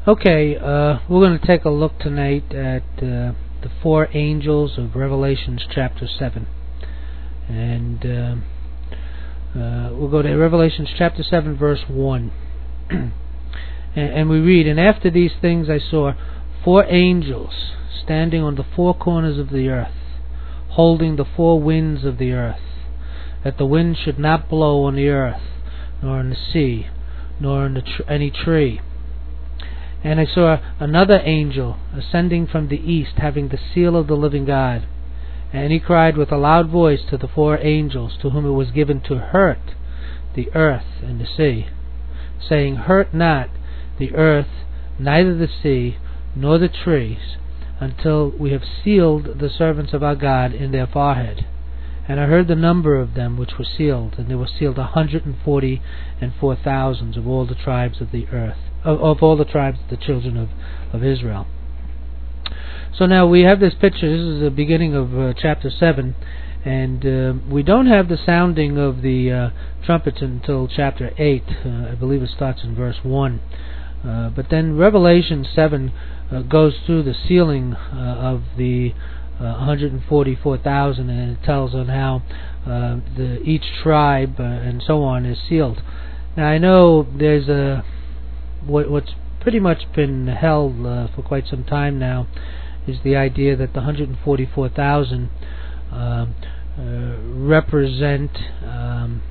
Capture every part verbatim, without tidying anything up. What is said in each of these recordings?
Okay, uh, we're going to take a look tonight at uh, the four angels of Revelations chapter seven. And uh, uh, we'll go to Revelations chapter seven, verse one. and, and we read, "And after these things I saw four angels standing on the four corners of the earth, holding the four winds of the earth, that the wind should not blow on the earth, nor on the sea, nor on the tr- any tree. And I saw another angel ascending from the east, having the seal of the living God. And he cried with a loud voice to the four angels, to whom it was given to hurt the earth and the sea, saying, Hurt not the earth, neither the sea, nor the trees, until we have sealed the servants of our God in their forehead. And I heard the number of them which were sealed, and there were sealed a hundred and forty and four thousands of all the tribes of the earth, of, of all the tribes of the children of, of Israel." So now we have this picture. This is the beginning of uh, chapter seven, and uh, we don't have the sounding of the uh, trumpets until chapter eight. Uh, I believe it starts in verse one. Uh, but then Revelation seven uh, goes through the sealing uh, of the Uh, one hundred forty-four thousand, and it tells on how uh, the each tribe uh, and so on is sealed. Now I know there's a what, what's pretty much been held uh, for quite some time now is the idea that the one hundred forty-four thousand uh, uh, represent um,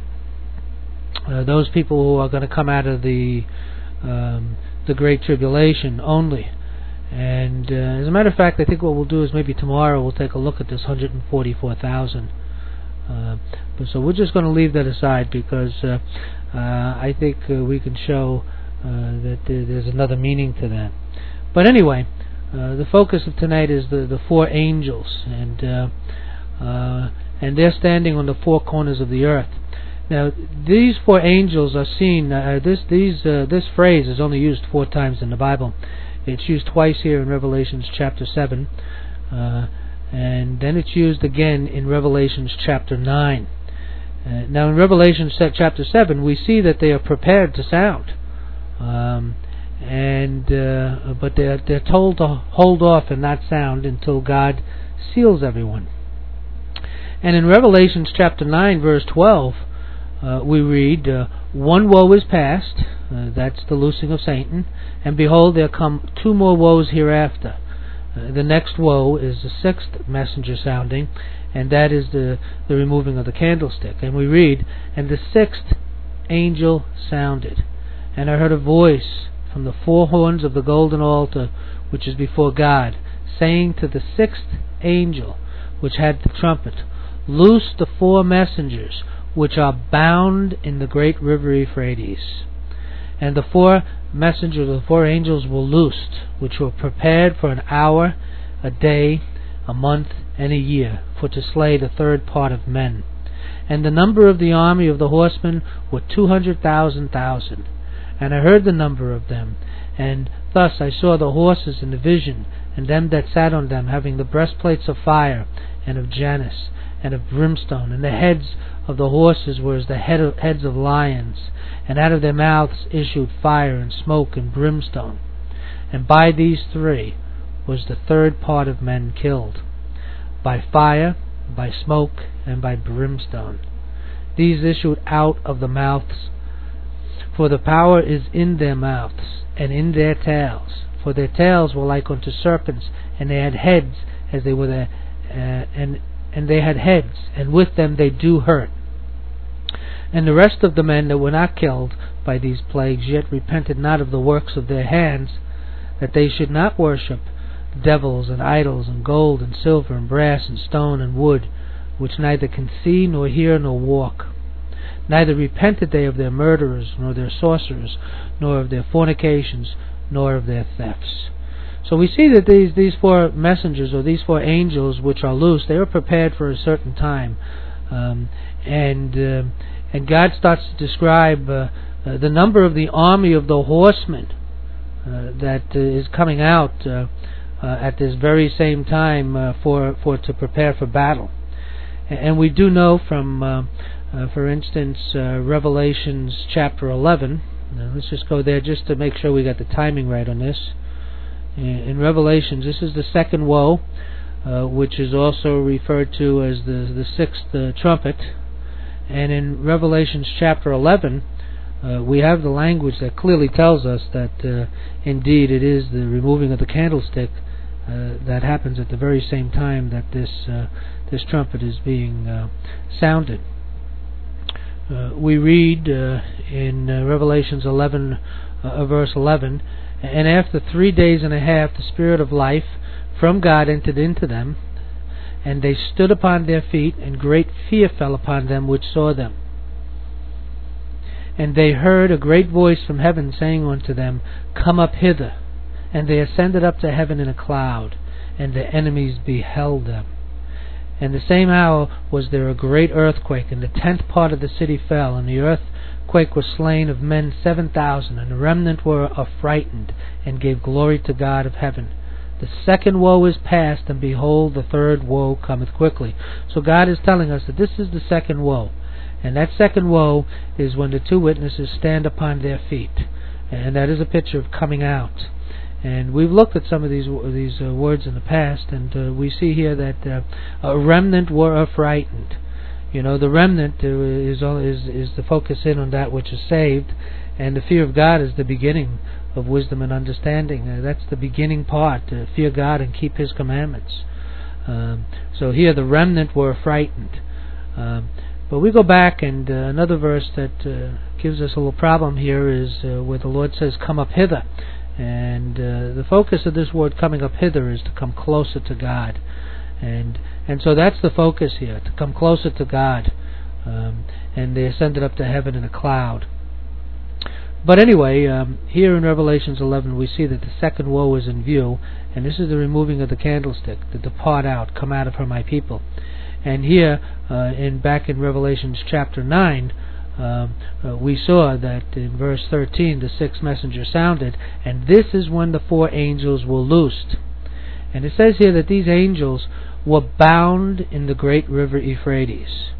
uh, those people who are going to come out of the um, the Great Tribulation only. And uh, as a matter of fact, I think what we'll do is maybe tomorrow we'll take a look at this one hundred forty-four thousand. Uh, but so we're just going to leave that aside because uh, uh, I think uh, we can show uh, that there's another meaning to that. But anyway, uh, the focus of tonight is the, the four angels, and uh, uh, and they're standing on the four corners of the earth. Now, these four angels are seen. Uh, this these uh, this phrase is only used four times in the Bible. It's used twice here in Revelations chapter seven, uh, and then it's used again in Revelations chapter nine. Uh, now in Revelations chapter seven, we see that they are prepared to sound, um, and uh, but they're, they're told to hold off and not sound until God seals everyone. And in Revelations chapter nine, verse twelve, uh, we read, uh, "One woe is past," uh, that's the loosing of Satan, "and behold, there come two more woes hereafter." Uh, the next woe is the sixth messenger sounding, and that is the, the removing of the candlestick. And we read, "And the sixth angel sounded, and I heard a voice from the four horns of the golden altar which is before God, saying to the sixth angel which had the trumpet, Loose the four messengers which are bound in the great river Euphrates. And the four messengers, the four angels were loosed, which were prepared for an hour, a day, a month, and a year, for to slay the third part of men. And the number of the army of the horsemen were two hundred thousand thousand. And I heard the number of them, and thus I saw the horses in the vision, and them that sat on them, having the breastplates of fire, and of Janus, and of brimstone, and the heads of the horses were as the head of, heads of lions, and out of their mouths issued fire and smoke and brimstone. And by these three was the third part of men killed, by fire, by smoke, and by brimstone. These issued out of the mouths, for the power is in their mouths, and in their tails. For their tails were like unto serpents, and they had heads as they were their, uh, and and they had heads, and with them they do hurt. And the rest of the men that were not killed by these plagues yet repented not of the works of their hands, that they should not worship devils and idols and gold and silver and brass and stone and wood, which neither can see nor hear nor walk. Neither repented they of their murderers, nor their sorcerers, nor of their fornications, nor of their thefts. So we see that these these four messengers, or these four angels which are loose, they were prepared for a certain time, um, and uh, and God starts to describe uh, uh, the number of the army of the horsemen uh, that uh, is coming out uh, uh, at this very same time uh, for for to prepare for battle. And we do know from, uh, uh, for instance, uh, Revelations chapter eleven. Now, let's just go there just to make sure we got the timing right on this. In, in Revelations, this is the second woe, uh, which is also referred to as the, the sixth uh, trumpet. And in Revelations chapter eleven, uh, we have the language that clearly tells us that uh, indeed it is the removing of the candlestick uh, that happens at the very same time that this uh, this trumpet is being uh, sounded. Uh, we read uh, in uh, Revelations eleven, uh, verse eleven, "And after three days and a half the Spirit of life from God entered into them, and they stood upon their feet, and great fear fell upon them which saw them. And they heard a great voice from heaven saying unto them, Come up hither. And they ascended up to heaven in a cloud, and their enemies beheld them. And the same hour was there a great earthquake, and the tenth part of the city fell, and the earthquake was slain of men seven thousand, and the remnant were affrighted, and gave glory to God of heaven. The second woe is past, and behold, the third woe cometh quickly." So God is telling us that this is the second woe. And that second woe is when the two witnesses stand upon their feet. And that is a picture of coming out. And we've looked at some of these these uh, words in the past, and uh, we see here that uh, a remnant were affrighted. You know, the remnant uh, is, is, is the focus in on that which is saved, and the fear of God is the beginning of wisdom and understanding. Uh, that's the beginning part, uh, fear God and keep His commandments. Um, so here the remnant were frightened. Um, but we go back, and uh, another verse that uh, gives us a little problem here is uh, where the Lord says, "Come up hither." And uh, the focus of this word "coming up hither" is to come closer to God. And and so that's the focus here, to come closer to God. Um, and they ascended up to heaven in a cloud. But anyway, um, here in Revelations eleven we see that the second woe is in view, and this is the removing of the candlestick, the depart out, come out of her my people. And here, uh, in back in Revelations chapter nine, um, uh, we saw that in verse thirteen the sixth messenger sounded, and this is when the four angels were loosed. And it says here that these angels were bound in the great river Euphrates.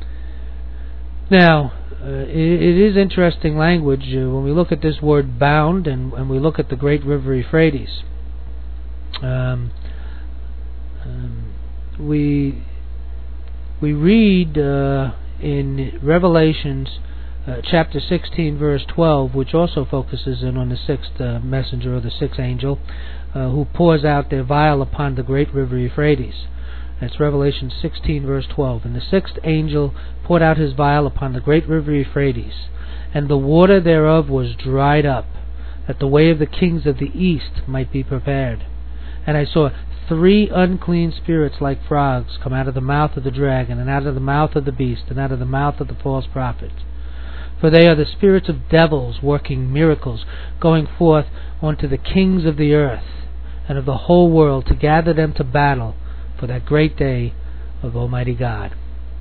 Now, Uh, it, it is interesting language uh, when we look at this word "bound" and, and we look at the great river Euphrates. Um, um, we we read uh, in Revelations uh, chapter sixteen, verse twelve, which also focuses in on the sixth uh, messenger or the sixth angel, uh, who pours out their vial upon the great river Euphrates. That's Revelation sixteen, verse twelve. "And the sixth angel poured out his vial upon the great river Euphrates, and the water thereof was dried up, that the way of the kings of the east might be prepared. And I saw three unclean spirits like frogs come out of the mouth of the dragon, and out of the mouth of the beast, and out of the mouth of the false prophet. For they are the spirits of devils working miracles, going forth unto the kings of the earth and of the whole world, to gather them to battle for that great day of Almighty God."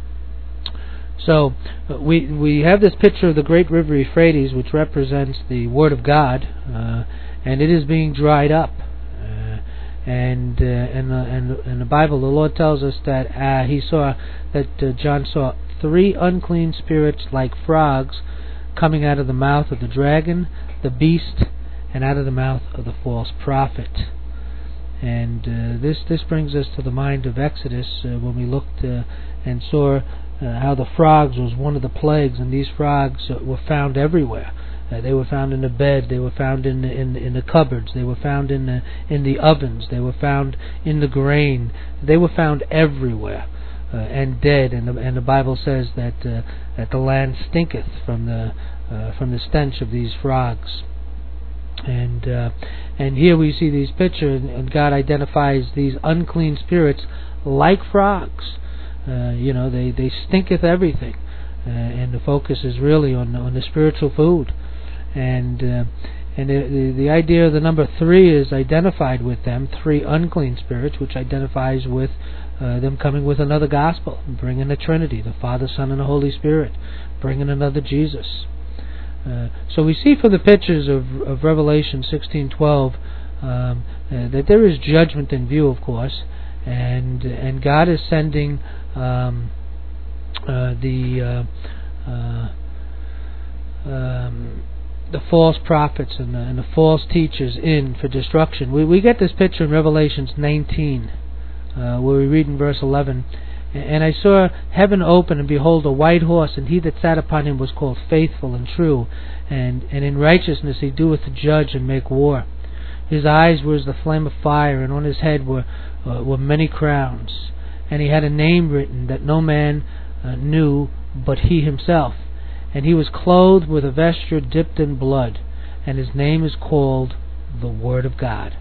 So uh, we we have this picture of the great river Euphrates, which represents the Word of God, uh, and it is being dried up. Uh, and uh, in the and in the Bible, the Lord tells us that uh, He saw that uh, John saw three unclean spirits like frogs coming out of the mouth of the dragon, the beast, and out of the mouth of the false prophet. And uh, this this brings us to the mind of Exodus uh, when we looked uh, and saw uh, how the frogs was one of the plagues, and these frogs uh, were found everywhere. Uh, they were found in the bed, they were found in the, in in the cupboards, they were found in the in the ovens, they were found in the grain. They were found everywhere uh, and dead. And the, and the Bible says that uh, that the land stinketh from the uh, from the stench of these frogs. And uh, and here we see these pictures, and God identifies these unclean spirits like frogs. Uh, you know, they, they stinketh everything, uh, and the focus is really on on the spiritual food. And uh, and the, the the idea of the number three is identified with them, three unclean spirits, which identifies with uh, them coming with another gospel, bringing the Trinity, the Father, Son, and the Holy Spirit, bringing another Jesus. Uh, so we see from the pictures of, of Revelation sixteen twelve um, uh, that there is judgment in view, of course, and and God is sending um, uh, the uh, uh, um, the false prophets and the, and the false teachers in for destruction. We we get this picture in Revelations nineteen, uh, where we read in verse eleven, "And I saw heaven open, and behold, a white horse, and he that sat upon him was called Faithful and True, and, and in righteousness he doeth judge and make war. His eyes were as the flame of fire, and on his head were uh, were many crowns. And he had a name written that no man uh, knew but he himself. And he was clothed with a vesture dipped in blood, and his name is called the Word of God.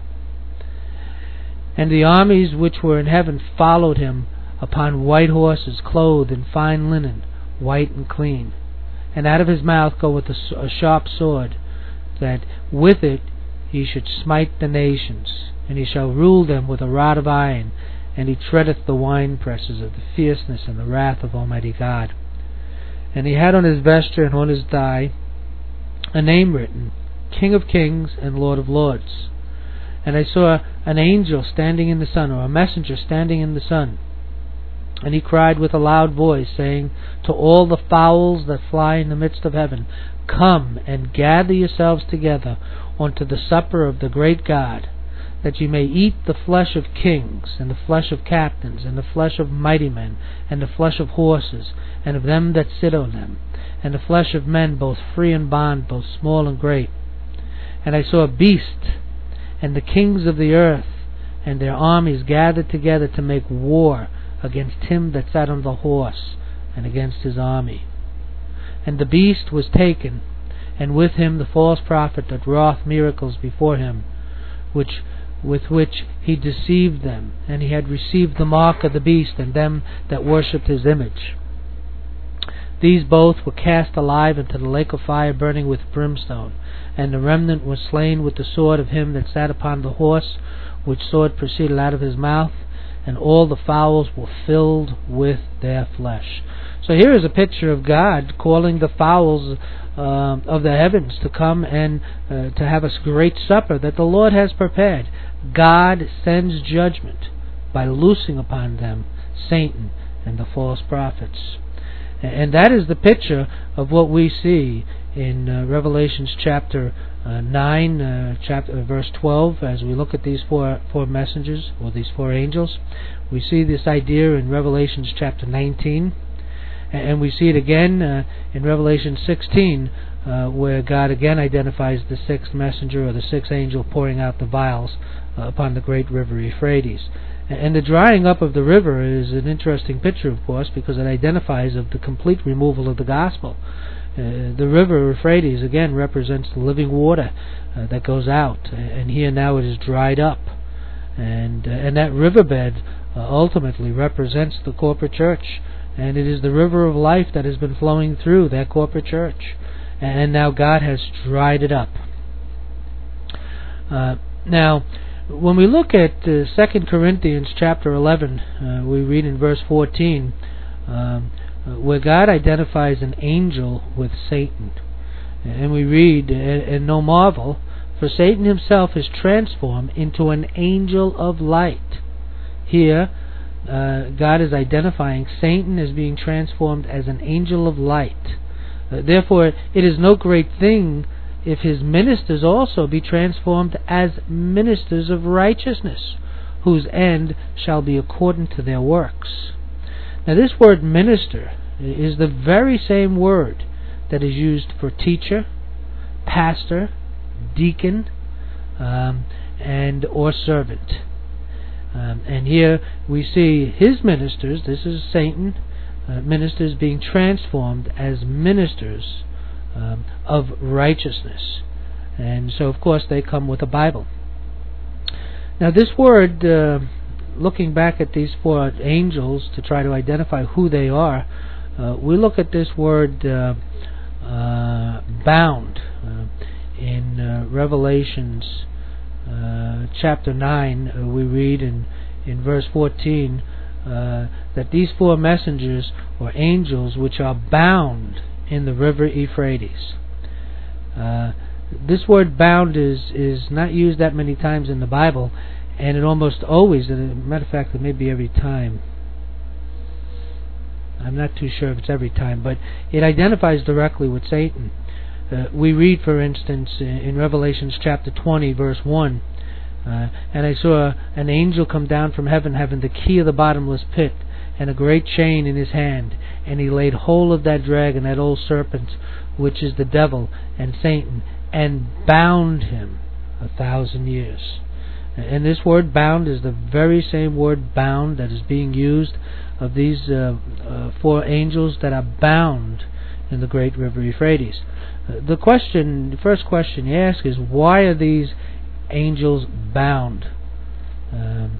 And the armies which were in heaven followed him upon white horses, clothed in fine linen, white and clean. And out of his mouth goeth a, a sharp sword, that with it he should smite the nations, and he shall rule them with a rod of iron, and he treadeth the winepresses of the fierceness and the wrath of Almighty God. And he had on his vesture and on his thigh a name written, King of Kings and Lord of Lords. And I saw an angel standing in the sun, or a messenger standing in the sun. And he cried with a loud voice, saying to all the fowls that fly in the midst of heaven, Come and gather yourselves together unto the supper of the great God, that ye may eat the flesh of kings, and the flesh of captains, and the flesh of mighty men, and the flesh of horses, and of them that sit on them, and the flesh of men, both free and bond, both small and great. And I saw a beast, and the kings of the earth, and their armies gathered together to make war against him that sat on the horse, and against his army. And the beast was taken, and with him the false prophet that wrought miracles before him, which with which he deceived them, and he had received the mark of the beast, and them that worshipped his image. These both were cast alive into the lake of fire burning with brimstone, and the remnant was slain with the sword of him that sat upon the horse, which sword proceeded out of his mouth, and all the fowls were filled with their flesh." So here is a picture of God calling the fowls uh, of the heavens to come and uh, to have a great supper that the Lord has prepared. God sends judgment by loosing upon them Satan and the false prophets. And that is the picture of what we see in uh, Revelations chapter uh, nine, uh, chapter uh, verse twelve. As we look at these four four messengers, or these four angels, we see this idea in Revelations chapter nineteen, and we see it again uh, in Revelation sixteen, uh, where God again identifies the sixth messenger, or the sixth angel, pouring out the vials uh, upon the great river Euphrates. And the drying up of the river is an interesting picture, of course, because it identifies of the complete removal of the gospel. Uh, the river Euphrates, again, represents the living water uh, that goes out, and here now it is dried up. And uh, and that riverbed uh, ultimately represents the corporate church, and it is the river of life that has been flowing through that corporate church. And now God has dried it up. Uh, now, when we look at uh, Second Corinthians chapter eleven, uh, we read in verse fourteen, um, uh, where God identifies an angel with Satan. And we read, and no marvel, for Satan himself is transformed into an angel of light. Here, uh, God is identifying Satan as being transformed as an angel of light. Uh, therefore, it is no great thing if his ministers also be transformed as ministers of righteousness, whose end shall be according to their works. Now, this word minister is the very same word that is used for teacher, pastor, deacon, um, and or servant. Um, and here we see his ministers, this is Satan, uh, ministers being transformed as ministers Um, of righteousness. And so, of course, they come with a Bible. Now, this word, uh, looking back at these four angels to try to identify who they are, uh, we look at this word uh, uh, bound uh, in uh, Revelations uh, chapter nine. Uh, we read in, in verse fourteen uh, that these four messengers, or angels, which are bound in the river Euphrates. Uh, this word bound is, is not used that many times in the Bible, and it almost always, as a matter of fact, it may be every time. I'm not too sure if it's every time, but it identifies directly with Satan. Uh, we read, for instance, in, in Revelations chapter twenty, verse one, uh, and I saw an angel come down from heaven, having the key of the bottomless pit, and a great chain in his hand, and he laid hold of that dragon, that old serpent, which is the devil and Satan, and bound him a thousand years. And this word bound is the very same word bound that is being used of these uh, uh, four angels that are bound in the great river Euphrates. Uh, the question, the first question you ask is, why are these angels bound? Um,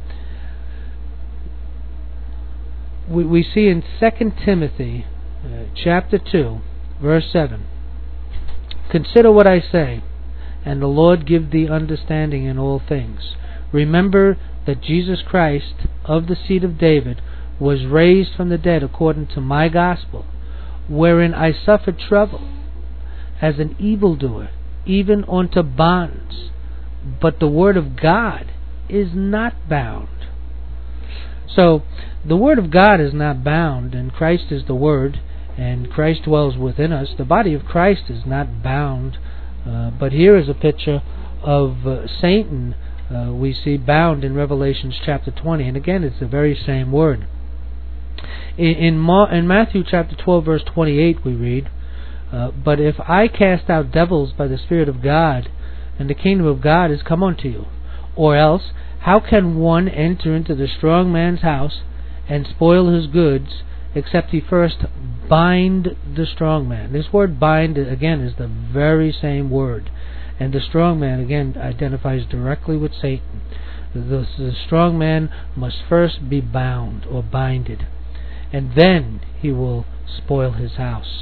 we, we see in Second Timothy uh, chapter two, verse seven, "Consider what I say, and the Lord give thee understanding in all things. Remember that Jesus Christ, of the seed of David, was raised from the dead according to my gospel, wherein I suffered trouble, as an evildoer, even unto bonds. But the word of God is not bound." So, the word of God is not bound, and Christ is the word, and Christ dwells within us. The body of Christ is not bound, uh, but here is a picture of uh, Satan, uh, we see bound in Revelations chapter twenty, and again it's the very same word. In, in, Ma- in Matthew chapter twelve, verse twenty-eight, we read, uh, "But if I cast out devils by the Spirit of God, and the kingdom of God is come unto you, or else, how can one enter into the strong man's house and spoil his goods, except he first bind the strong man?" This word bind, again, is the very same word. And the strong man, again, identifies directly with Satan. The, the strong man must first be bound or binded, and then he will spoil his house.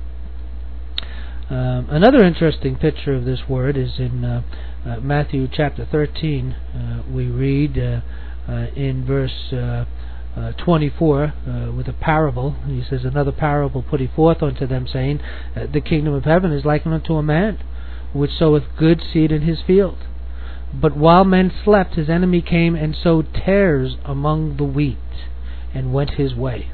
Um, another interesting picture of this word is in uh, uh, Matthew chapter thirteen. Uh, we read uh, uh, in verse uh, uh, twenty-four uh, with a parable. He says, "Another parable put he forth unto them, saying, uh, The kingdom of heaven is likened unto a man, which soweth good seed in his field. But while men slept, his enemy came and sowed tares among the wheat, and went his way.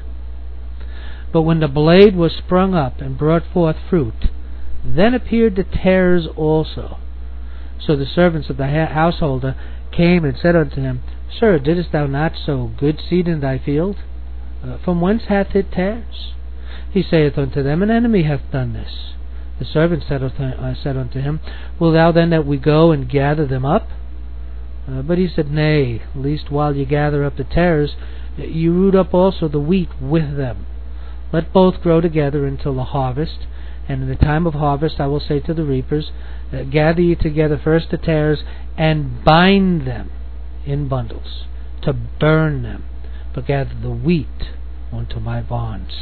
But when the blade was sprung up and brought forth fruit, then appeared the tares also. So the servants of the ha- householder came and said unto him, Sir, didst thou not sow good seed in thy field? Uh, from whence hath it tares? He saith unto them, An enemy hath done this. The servant said unto, uh, said unto him, Will thou then that we go and gather them up? Uh, but he said, Nay, lest while ye gather up the tares, you root up also the wheat with them. Let both grow together until the harvest. And in the time of harvest I will say to the reapers, uh, Gather ye together first the tares, and bind them in bundles, to burn them, but gather the wheat unto my barns.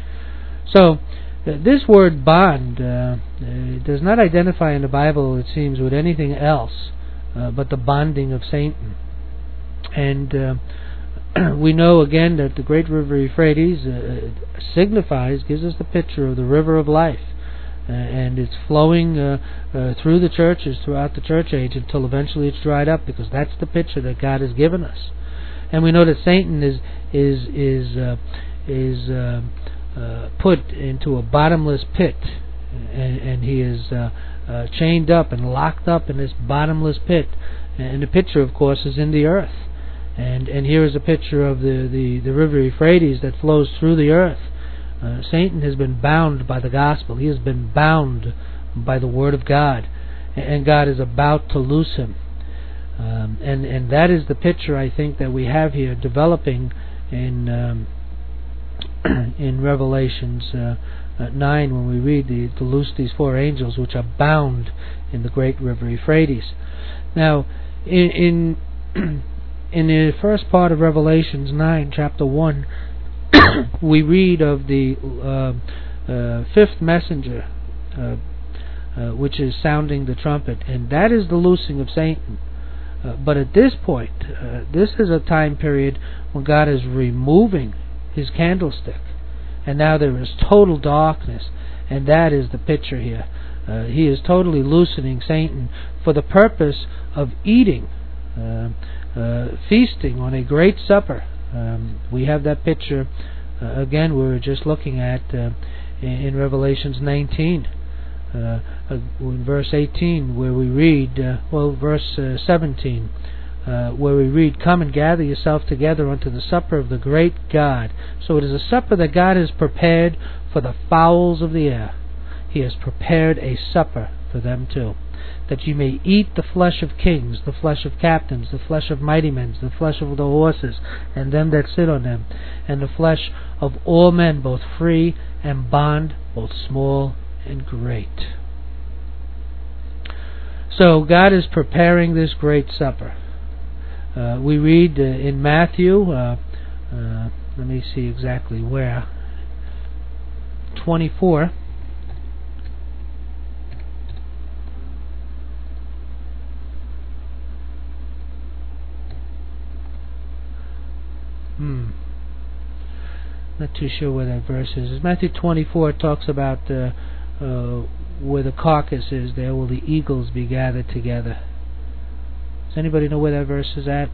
So, uh, this word bond uh, uh, does not identify in the Bible, it seems, with anything else uh, but the bonding of Satan. And uh, we know again that the great river Euphrates uh, signifies, gives us the picture of the river of life. Uh, and it's flowing uh, uh, through the churches throughout the church age until eventually it's dried up, because that's the picture that God has given us. And we know that Satan is is is uh, is uh, uh, put into a bottomless pit, and, and he is uh, uh, chained up and locked up in this bottomless pit. And the picture, of course, is in the earth. And and here is a picture of the, the, the river Euphrates that flows through the earth. Uh, Satan has been bound by the gospel. He has been bound by the word of God, and God is about to loose him. Um, and and that is the picture, I think, that we have here developing in um, in Revelations uh, uh, nine, when we read the, to loose these four angels which are bound in the great river Euphrates. Now, in in, in the first part of Revelations nine, chapter one, we read of the uh, uh, fifth messenger, uh, uh, which is sounding the trumpet, and that is the loosing of Satan. Uh, but at this point, uh, this is a time period when God is removing his candlestick, and now there is total darkness, and that is the picture here. Uh, he is totally loosening Satan for the purpose of eating, uh, uh, feasting on a great supper. Um, we have that picture uh, again we were just looking at uh, in, in Revelations nineteen. Uh, uh, in verse eighteen, where we read, uh, well, verse uh, seventeen, uh, where we read, "Come and gather yourself together unto the supper of the great God." So it is a supper that God has prepared for the fowls of the air. He has prepared a supper for them too, that ye may eat the flesh of kings, the flesh of captains, the flesh of mighty men, the flesh of the horses, and them that sit on them, and the flesh of all men, both free and bond, both small and great. So God is preparing this great supper. Uh, we read uh, in Matthew, uh, uh, let me see exactly where, twenty-four. Hmm. Not too sure where that verse is. Matthew twenty-four talks about uh, uh, where the carcass is, there will the eagles be gathered together. Does anybody know where that verse is at?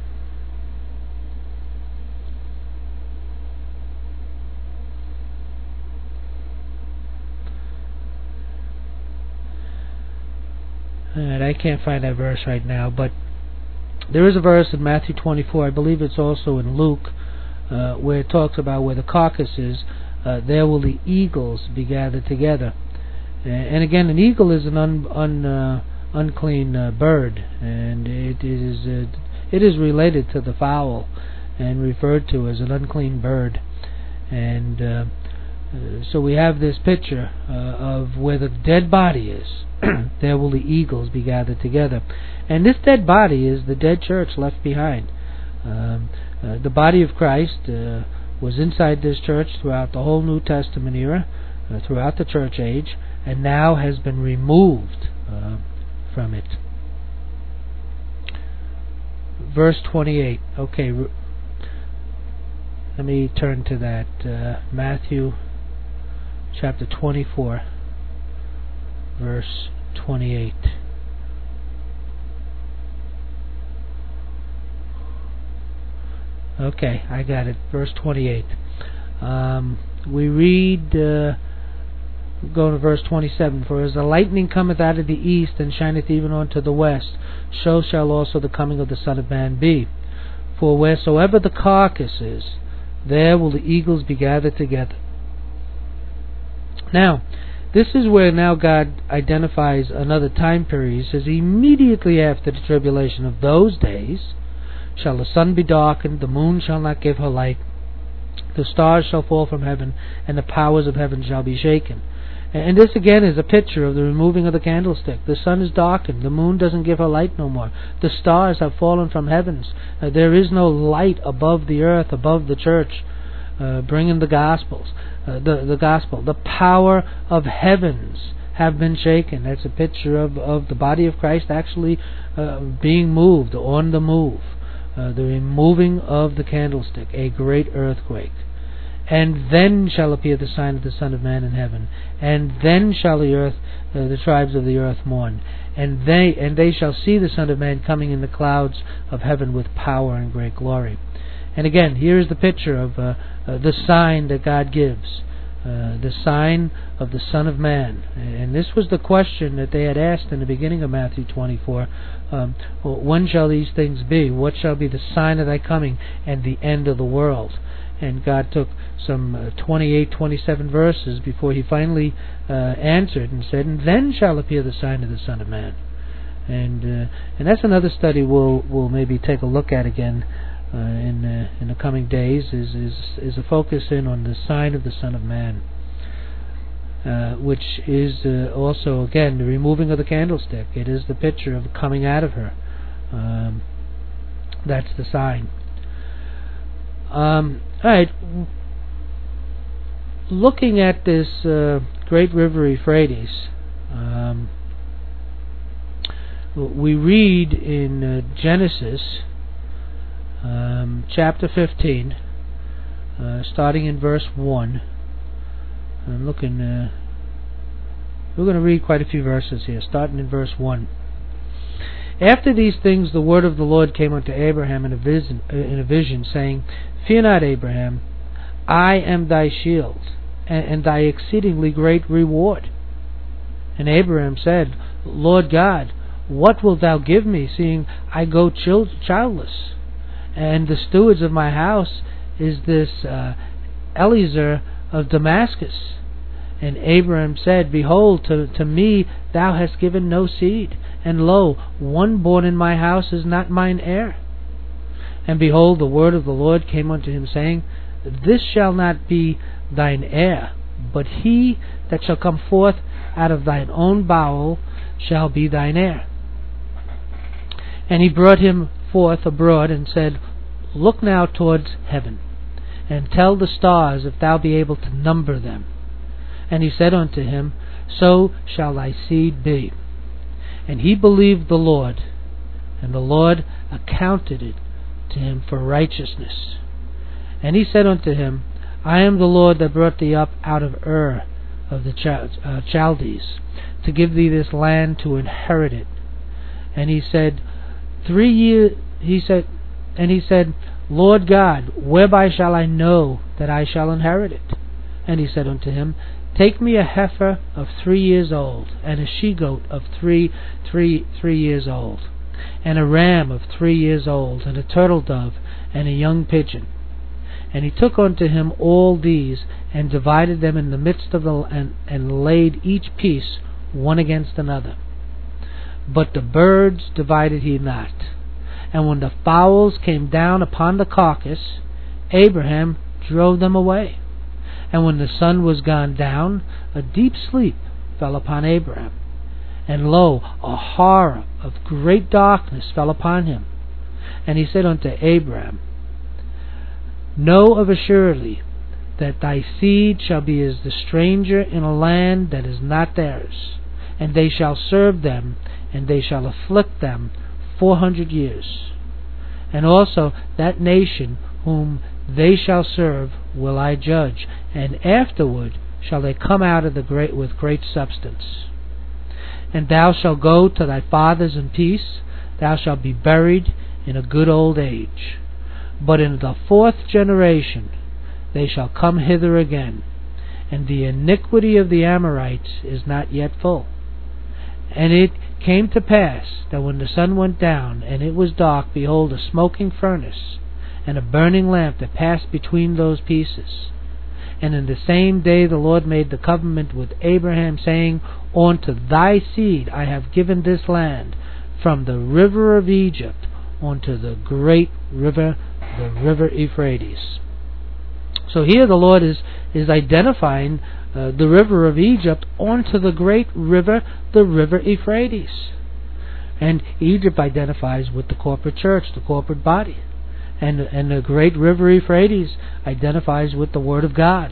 Alright, I can't find that verse right now, but there is a verse in Matthew twenty-four, I believe it's also in Luke, uh, where it talks about where the carcass is, uh, there will the eagles be gathered together. Uh, and again, an eagle is an un, un, uh, unclean uh, bird, and it is uh, it is related to the fowl and referred to as an unclean bird. And uh, uh, so we have this picture uh, of where the dead body is. There will the eagles be gathered together. And this dead body is the dead church left behind. Um, uh, the body of Christ uh, was inside this church throughout the whole New Testament era, uh, throughout the church age, and now has been removed uh, from it. Verse twenty-eight. Okay, re- let me turn to that. Uh, Matthew chapter twenty-four, verse twenty-eight. Okay, I got it. Verse twenty-eight. Um, we read, uh, go to verse twenty-seven. "For as the lightning cometh out of the east, and shineth even unto the west, so shall also the coming of the Son of Man be. For wheresoever the carcass is, there will the eagles be gathered together." Now, this is where now God identifies another time period. He says, "Immediately after the tribulation of those days shall the sun be darkened, the moon shall not give her light, the stars shall fall from heaven, and the powers of heaven shall be shaken." And this again is a picture of the removing of the candlestick. The sun is darkened, the moon doesn't give her light no more, the stars have fallen from heavens, uh, there is no light above the earth, above the church, uh, bringing the gospels, uh, the, the gospel. The power of heavens have been shaken. That's a picture of, of the body of Christ actually uh, being moved, on the move. Uh, the removing of the candlestick, a great earthquake. "And then shall appear the sign of the Son of Man in heaven, and then shall the earth, uh, the tribes of the earth mourn, and they and they shall see the Son of Man coming in the clouds of heaven with power and great glory." And again, here is the picture of uh, uh, the sign that God gives, uh, the sign of the Son of Man. And this was the question that they had asked in the beginning of Matthew twenty-four. Um, well, when shall these things be? What shall be the sign of thy coming and the end of the world? And God took some uh, twenty-eight, twenty-seven verses before He finally uh, answered and said, "And then shall appear the sign of the Son of Man." And uh, and that's another study we'll we'll maybe take a look at again uh, in uh, in the coming days. Is is is a focus in on the sign of the Son of Man, uh, which is uh, also again the removing of the candlestick. It is the picture of coming out of her. Um, that's the sign. Um, all right. Looking at this uh, great river Euphrates, um, we read in uh, Genesis um, chapter fifteen, uh, starting in verse one. I'm looking. Uh, we're going to read quite a few verses here, starting in verse one. "After these things, the word of the Lord came unto Abraham in a vision, in a vision, saying, Fear not, Abraham, I am thy shield, and, and thy exceedingly great reward. And Abraham said, Lord God, what wilt thou give me, seeing I go child- childless? And the stewards of my house is this uh, Eliezer of Damascus. And Abraham said, Behold, to, to me thou hast given no seed, and lo, one born in my house is not mine heir. And behold, the word of the Lord came unto him, saying, This shall not be thine heir, but he that shall come forth out of thine own bowel shall be thine heir. And he brought him forth abroad, and said, Look now towards heaven, and tell the stars if thou be able to number them. And he said unto him, So shall thy seed be. And he believed the Lord, and the Lord accounted it to him for righteousness. And he said unto him, I am the Lord that brought thee up out of Ur of the Ch- uh, Chaldees, to give thee this land to inherit it. And he said, Three years, he said, and he said, Lord God, whereby shall I know that I shall inherit it? And he said unto him, Take me a heifer of three years old, and a she-goat of three, three, three years old, and a ram of three years old, and a turtle dove, and a young pigeon. And he took unto him all these, and divided them in the midst of the, and, and laid each piece one against another. But the birds divided he not. And when the fowls came down upon the carcass, Abraham drove them away. And when the sun was gone down, a deep sleep fell upon Abraham. And lo, a horror of great darkness fell upon him. And he said unto Abraham, Know of a surety that thy seed shall be as the stranger in a land that is not theirs, and they shall serve them, and they shall afflict them four hundred years. And also that nation whom they shall serve will I judge, and afterward shall they come out of the great with great substance. And thou shalt go to thy fathers in peace, thou shalt be buried in a good old age. But in the fourth generation they shall come hither again, and the iniquity of the Amorites is not yet full. And it came to pass that when the sun went down, and it was dark, behold, a smoking furnace, and a burning lamp that passed between those pieces. And in the same day the Lord made the covenant with Abraham, saying, Unto thy seed I have given this land, from the river of Egypt unto the great river, the river Euphrates. So here the Lord is, is identifying uh, the river of Egypt onto the great river, the river Euphrates. And Egypt identifies with the corporate church, the corporate body. And, and the great river Euphrates identifies with the Word of God.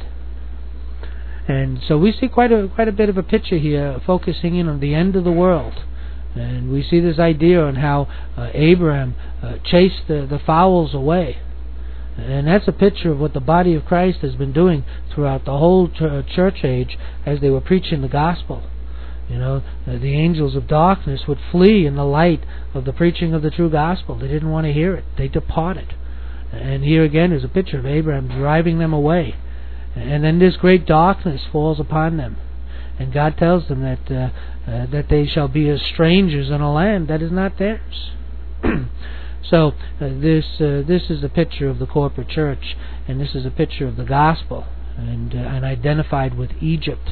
And so we see quite a quite a bit of a picture here, focusing in on the end of the world. And we see this idea on how uh, Abraham uh, chased the, the fowls away. And that's a picture of what the body of Christ has been doing throughout the whole ch- church age as they were preaching the gospel. You know, uh, the angels of darkness would flee in the light of the preaching of the true gospel. They didn't want to hear it. They departed. And here again is a picture of Abraham driving them away. And then this great darkness falls upon them. And God tells them that uh, uh, that they shall be as strangers in a land that is not theirs. So uh, this uh, this is a picture of the corporate church, and this is a picture of the gospel, and uh, and identified with Egypt.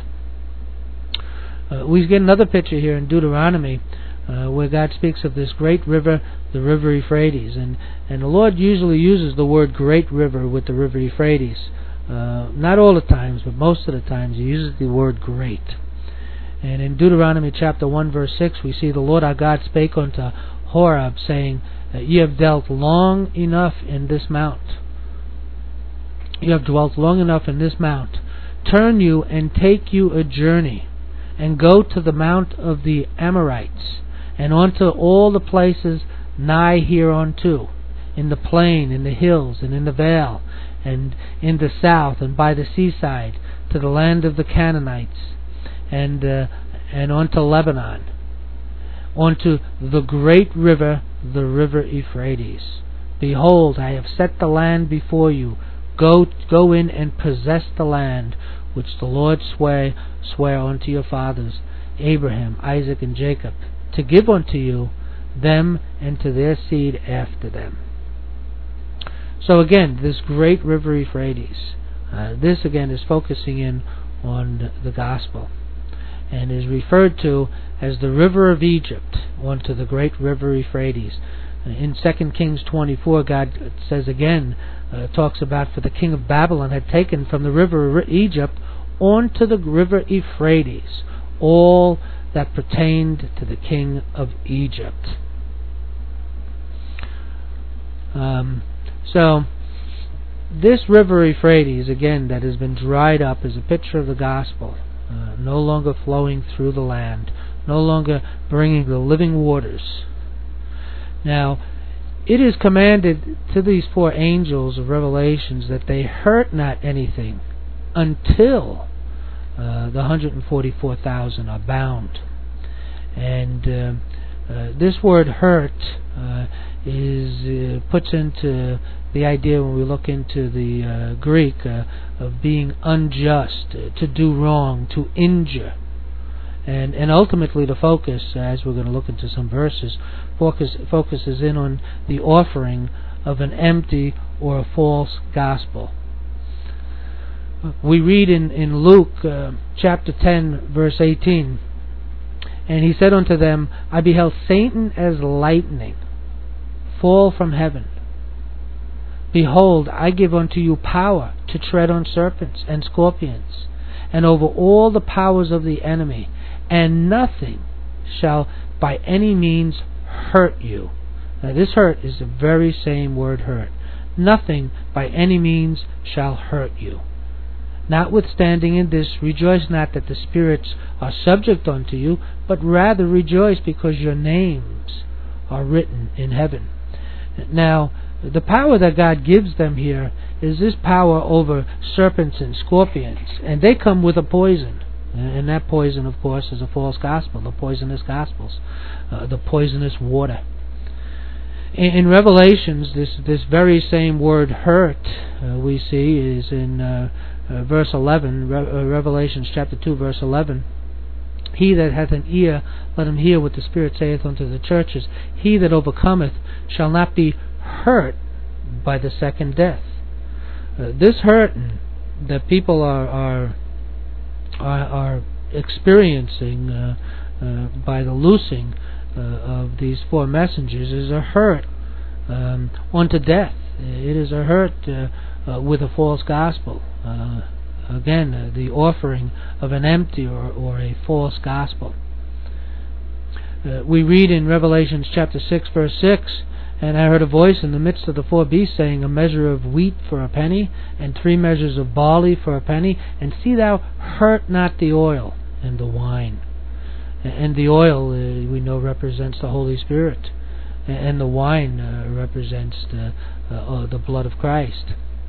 Uh, we get another picture here in Deuteronomy, uh, where God speaks of this great river, the river Euphrates, and and the Lord usually uses the word great river with the river Euphrates. Uh, not all the times, but most of the times He uses the word great. And in Deuteronomy chapter one verse six, we see the Lord our God spake unto Horeb, saying, Ye have dealt long enough in this mount. You have dwelt long enough in this mount. Turn you and take you a journey, and go to the mount of the Amorites, and unto all the places nigh hereunto, in the plain, in the hills, and in the vale, and in the south, and by the seaside, to the land of the Canaanites, and uh, and unto Lebanon, unto the great river, the river Euphrates. Behold, I have set the land before you. Go, go in and possess the land which the Lord sware sware unto your fathers, Abraham, Isaac, and Jacob, to give unto you them and to their seed after them. So again, this great river Euphrates, uh, this again is focusing in on the gospel, and is referred to as the river of Egypt onto the great river Euphrates. In Second Kings twenty-four, God says again, uh, talks about, for the king of Babylon had taken from the river of Egypt onto the river Euphrates all that pertained to the king of Egypt. Um, so, this river Euphrates, again, that has been dried up, is a picture of the gospel, uh, no longer flowing through the land, no longer bringing the living waters. Now, it is commanded to these four angels of Revelations that they hurt not anything until uh, the one hundred forty-four thousand are bound. And uh, uh, this word hurt uh, is uh, puts into the idea, when we look into the uh, Greek, uh, of being unjust, uh, to do wrong, to injure. And and ultimately the focus, as we're going to look into some verses, focus, focuses in on the offering of an empty or a false gospel. We read in, in Luke uh, chapter ten, verse eighteen, and he said unto them, I beheld Satan as lightning fall from heaven. Behold, I give unto you power to tread on serpents and scorpions, and over all the powers of the enemy, and nothing shall by any means hurt you. Now this hurt is the very same word hurt. Nothing by any means shall hurt you. Notwithstanding in this, rejoice not that the spirits are subject unto you, but rather rejoice because your names are written in heaven. Now, the power that God gives them here is this power over serpents and scorpions, and they come with a poison. And that poison, of course, is a false gospel, the poisonous gospels, uh, the poisonous water. In, in Revelations, this this very same word hurt, uh, we see, is in uh, uh, verse eleven, Re- uh, Revelations chapter two, verse eleven. He that hath an ear, let him hear what the Spirit saith unto the churches. He that overcometh shall not be hurt by the second death. Uh, this hurt that people are are are, are experiencing uh, uh, by the loosing uh, of these four messengers is a hurt um, unto death. It is a hurt uh, uh, with a false gospel. Uh, again, uh, the offering of an empty or, or a false gospel. Uh, we read in Revelations chapter six, verse six, and I heard a voice in the midst of the four beasts saying, a measure of wheat for a penny, and three measures of barley for a penny, and see thou hurt not the oil and the wine. And the oil, uh, we know, represents the Holy Spirit, and the wine uh, represents the, uh, the blood of Christ.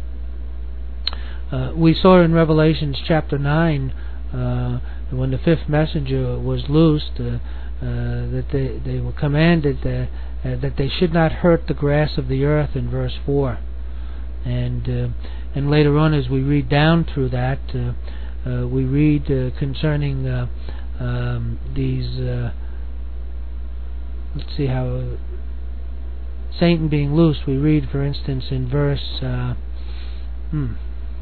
Uh, we saw in Revelations chapter nine, uh, when the fifth messenger was loosed, uh, uh, that they, they were commanded that Uh, that they should not hurt the grass of the earth, in verse four. And uh, and later on, as we read down through that, uh, uh, we read uh, concerning uh, um, these, uh, let's see how, uh, Satan being loosed. We read, for instance, in verse, uh, hmm,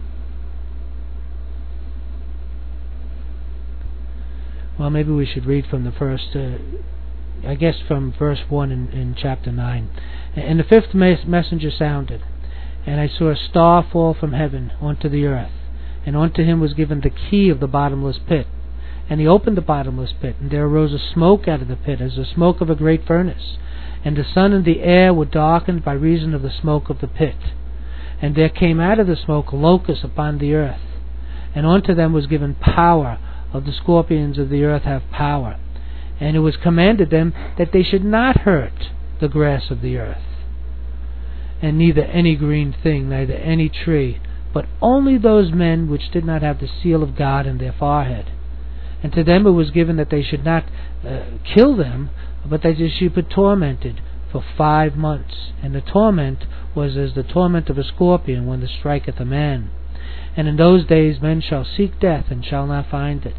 well, maybe we should read from the first, uh, I guess from verse one in, in chapter nine. And the fifth mes- messenger sounded, and I saw a star fall from heaven unto the earth, and unto him was given the key of the bottomless pit. And he opened the bottomless pit, and there arose a smoke out of the pit, as the smoke of a great furnace. And the sun and the air were darkened by reason of the smoke of the pit. And there came out of the smoke locusts upon the earth, and unto them was given power, of the scorpions of the earth have power. And it was commanded them that they should not hurt the grass of the earth, and neither any green thing, neither any tree, but only those men which did not have the seal of God in their forehead. And to them it was given that they should not uh, kill them, but that they should be tormented for five months. And the torment was as the torment of a scorpion when it striketh a man. And in those days men shall seek death, and shall not find it.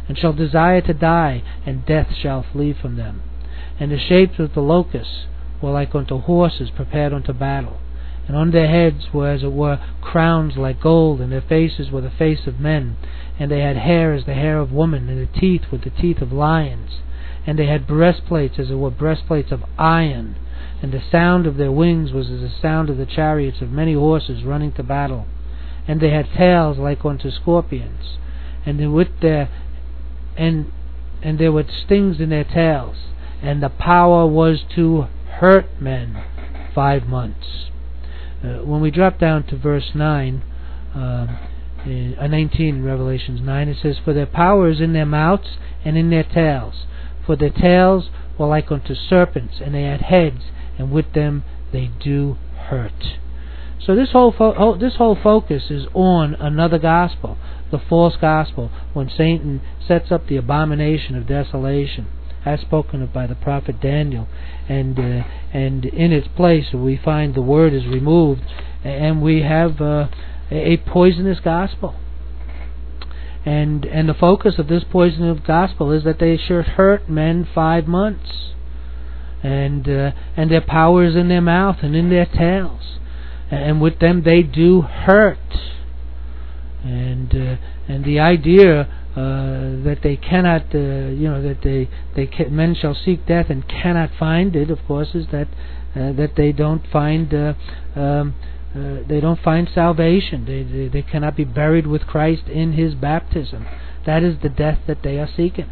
and shall desire to die, and death shall flee from them. And the shapes of the locusts were like unto horses prepared unto battle. And on their heads were as it were crowns like gold, and their faces were the face of men. And they had hair as the hair of women, and the teeth were the teeth of lions. And they had breastplates as it were breastplates of iron. And the sound of their wings was as the sound of the chariots of many horses running to battle. And they had tails like unto scorpions, and with their and and there were stings in their tails. And the power was to hurt men five months. Uh, when we drop down to verse nine, uh, in, uh, nineteen in Revelations nine, it says, For their power is in their mouths and in their tails. For their tails were like unto serpents, and they had heads, and with them they do hurt. So this whole fo- this whole focus is on another gospel, the false gospel, when Satan sets up the abomination of desolation, as spoken of by the prophet Daniel, and uh, and in its place we find the word is removed, and we have uh, a poisonous gospel. And and the focus of this poisonous gospel is that they should hurt men five months, and uh, and their power is in their mouth and in their tails, and with them they do hurt. And uh, and the idea uh, that they cannot, uh, you know, that they they can, men shall seek death and cannot find it, of course, is that uh, that they don't find uh, um, uh, they don't find salvation. They, they they cannot be buried with Christ in His baptism. That is the death that they are seeking.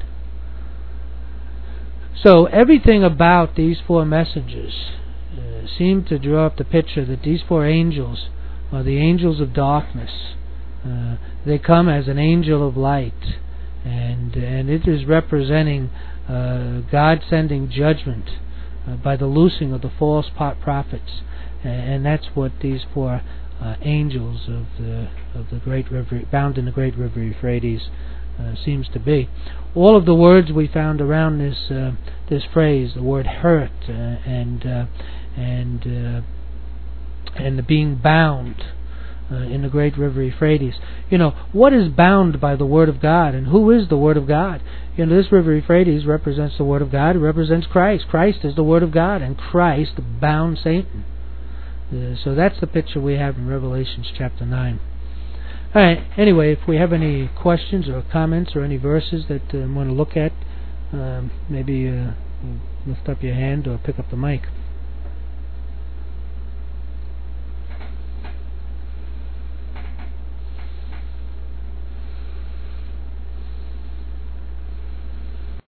So everything about these four messengers uh, seem to draw up the picture that these four angels are the angels of darkness. Uh, they come as an angel of light, and and it is representing uh, God sending judgment uh, by the loosing of the false prophets, and that's what these four uh, angels of the of the great river, bound in the great river Euphrates, uh, seems to be. All of the words we found around this uh, this phrase, the word hurt uh, and uh, and uh, and the being bound. Uh, in the great river Euphrates. You know, what is bound by the Word of God, and who is the Word of God? You know, this river Euphrates represents the Word of God. It represents Christ. Christ is the Word of God, and Christ bound Satan. Uh, so that's the picture we have in Revelation chapter nine. All right, anyway, if we have any questions or comments or any verses that uh, you want to look at, um, maybe uh, lift up your hand or pick up the mic.